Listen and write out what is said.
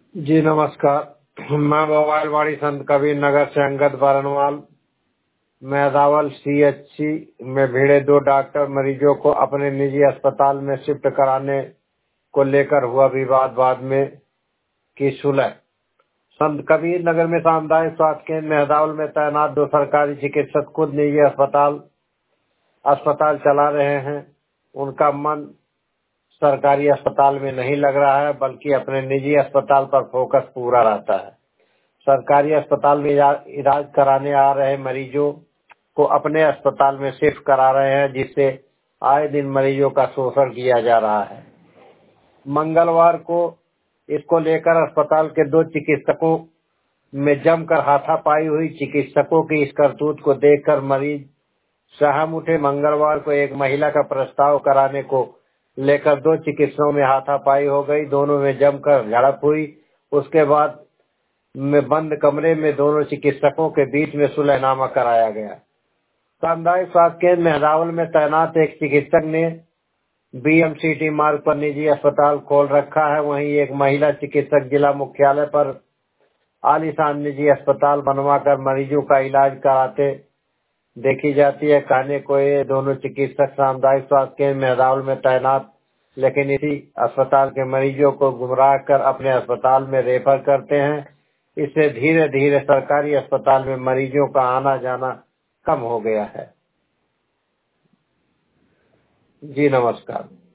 जी नमस्कार। मैं मोबाइलवाड़ी संत कबीर नगर से अंगद बरनवाल। मेदावल सीएचसी में भिड़े दो डॉक्टर मरीजों को अपने निजी अस्पताल में शिफ्ट कराने को लेकर हुआ विवाद, बाद में की सुलह। संत कबीर नगर में सामुदायिक स्वास्थ्य केंद्र मेदावल में तैनात दो सरकारी चिकित्सक खुद निजी अस्पताल चला रहे हैं। उनका मन सरकारी अस्पताल में नहीं लग रहा है, बल्कि अपने निजी अस्पताल पर फोकस पूरा रहता है। सरकारी अस्पताल में इलाज कराने आ रहे मरीजों को अपने अस्पताल में शिफ्ट करा रहे हैं, जिससे आए दिन मरीजों का शोषण किया जा रहा है। मंगलवार को इसको लेकर अस्पताल के दो चिकित्सकों में जमकर हाथापाई हुई। चिकित्सकों की इस करतूत को देखकर मरीज सहम उठे। मंगलवार को एक महिला का प्रस्ताव कराने को लेकर दो चिकित्सकों में हाथापाई हो गई। दोनों में जमकर झड़प हुई। उसके बाद में बंद कमरे में दोनों चिकित्सकों के बीच में सुलहनामा कराया गया। सामुदायिक स्वास्थ्य केंद्र मेदावल में तैनात एक चिकित्सक ने बीएमसीटी मार्ग पर निजी अस्पताल खोल रखा है। वहीं एक महिला चिकित्सक जिला मुख्यालय पर आलीशान निजी अस्पताल बनवाकर मरीजों का इलाज कराते देखी जाती है। कहने को ये दोनों चिकित्सक सामुदायिक स्वास्थ्य केंद्र मेदावल में तैनात, लेकिन इसी अस्पताल के मरीजों को गुमराह कर अपने अस्पताल में रेफर करते हैं। इससे धीरे धीरे सरकारी अस्पताल में मरीजों का आना जाना कम हो गया है। जी नमस्कार।